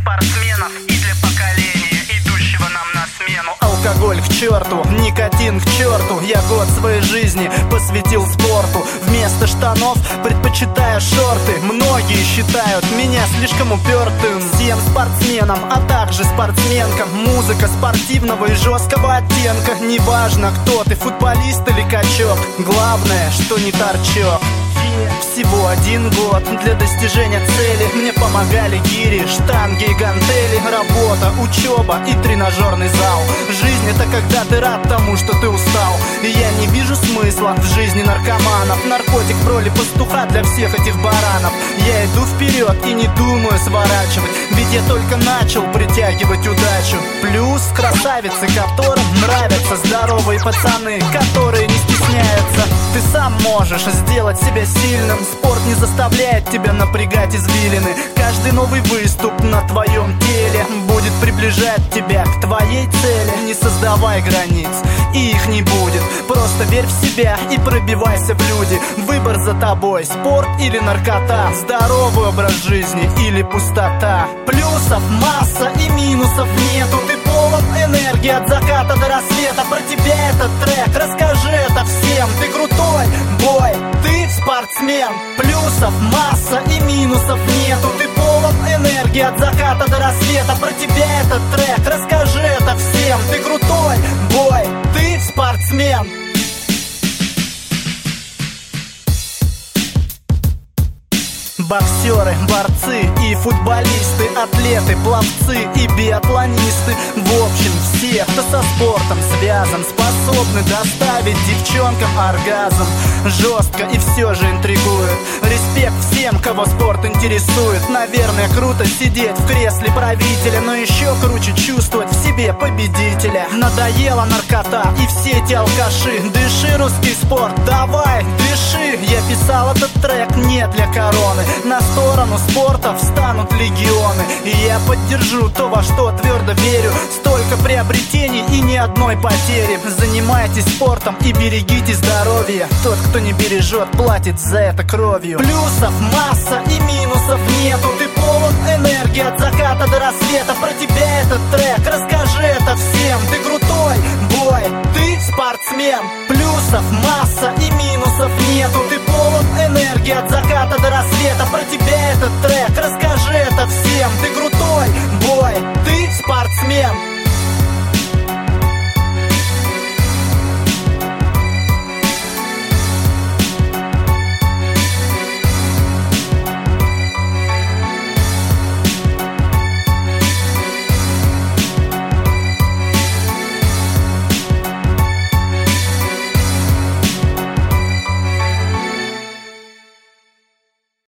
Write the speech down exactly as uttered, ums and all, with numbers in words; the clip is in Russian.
спортсменов и для поколения, идущего нам на смену. Алкоголь к черту, никотин к черту. Я год своей жизни посвятил спорту. Вместо штанов предпочитаю шорты. Многие считают меня слишком упертым. Всем спортсменам, а также спортсменкам музыка спортивного и жесткого оттенка. Неважно, кто ты, футболист или качок, главное, что не торчок. Всего один год для достижения цели. Мне помогали гири, штанги и гантели. Работа, учеба и тренажерный зал. Жизнь — это когда ты рад тому, что ты устал. И я не вижу смысла в жизни наркоманов. Наркотик в роли пастуха для всех этих баранов. Я иду вперед и не думаю сворачивать, ведь я только начал притягивать удачу. Плюс красавицы, которым нравятся здоровые пацаны, которые не стесняются. Ты сам можешь сделать себя сильным. Спорт не заставляет тебя напрягать извилины. Каждый новый выступ на твоем теле будет приближать тебя к твоей цели. Не создавай границ, и их не будет. Просто верь в себя и пробивайся в люди. Выбор за тобой, спорт или наркота, здоровый образ жизни или пустота. Плюсов масса и минусов нету. Ты полон энергии от заката до рассвета. Про тебя этот трек, расскажи это всем. Ты крутой бой, ты спортсмен. Плюсов масса и минусов нету. Ты полон энергии от заката до рассвета. Про тебя этот трек, расскажи это всем. Ты крутой бой, ты спортсмен. Боксеры, борцы и футболисты, атлеты, пловцы и биатлонисты. В общем, все, кто со спортом связан, способны доставить девчонкам оргазм. Жестко и все же интригует. Респект всем, кого спорт интересует. Наверное, круто сидеть в кресле правителя, но еще круче чувствовать в себе победителя. Надоела наркота и все эти алкаши. Дыши, русский спорт, давай, дыши. Я писал этот трек не для короны. На сторону спорта встанут легионы. И я поддержу то, во что твердо верю. Столько приобретений и ни одной потери. Занимайтесь спортом и берегите здоровье. Тот, кто не бережет, платит за это кровью. Плюсов масса и минусов нету. Ты полон энергии от заката до рассвета. Про тебя этот трек, расскажи это всем. Ты крутой бой, ты спортсмен. Плюсов масса и минусов нету. Ты полон энергии от заката до рассвета. Про тебя этот трек, расскажи это всем. Ты крутой бой, ты спортсмен.